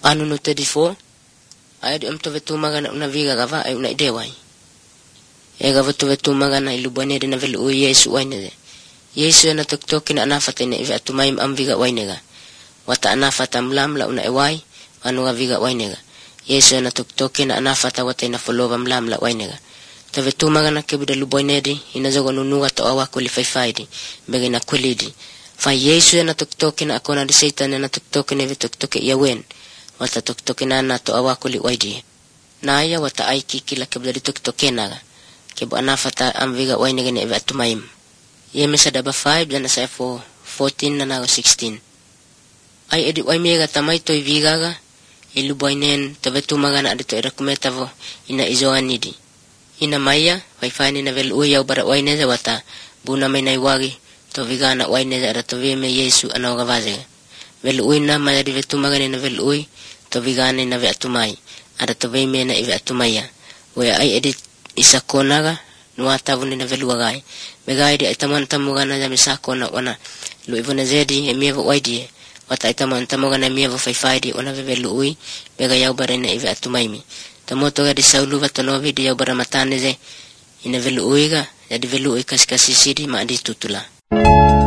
anu no 34 ay di amto vetumaga na unaviga gava ay una idewai ega vetumaga na ilubane de na velu Yesu wainede Yesu na tuktoki na anafata ina ive atumaim amviga wainega wata anafata mlamla una ewai anu gaviga wainega Yesu na tuktoki na anafata wata ina folova mlamla wainega tavetumaga na kebuda luboinedi ina zogo nunuga to awako li faifaidi bege na kulidi fa Yesu na tuktoki na akona di Satan na tuktoki na tuktoki yawen wata tuktoki na to awako li waidi na aya wata aiki kila kebuda di tuktoki naga kebu anafata amviga wainega na ive atumaim Yemesa daba 5 dan sa 14 na nago 16 ay edi way mega tamay toy vigaga iluboinen tavetumaga na adito irakumetavo ina izoanidi ina maya faifani na vel uyaw bara waineza wata buna may naiwagi to vigana waineza ara to veme Yesu anawagawaze vel uy na maya di vetumaga na vel uy to vigana na ve atumay ara to veme na ive atumaya we ay edi isakonaga nuata vuni na vel wagai megai di itaman tamuga na jami sakona wana lu ivona zedi emievo waidi wata itaman tamuga na emievo faifadi ona vel uy bega yaw bara na ive atumaymi tamoto ga di saulu vatonovi di yaw bara mataneze ina vel uyga jadi vel uy kaskasisidi ma di tutula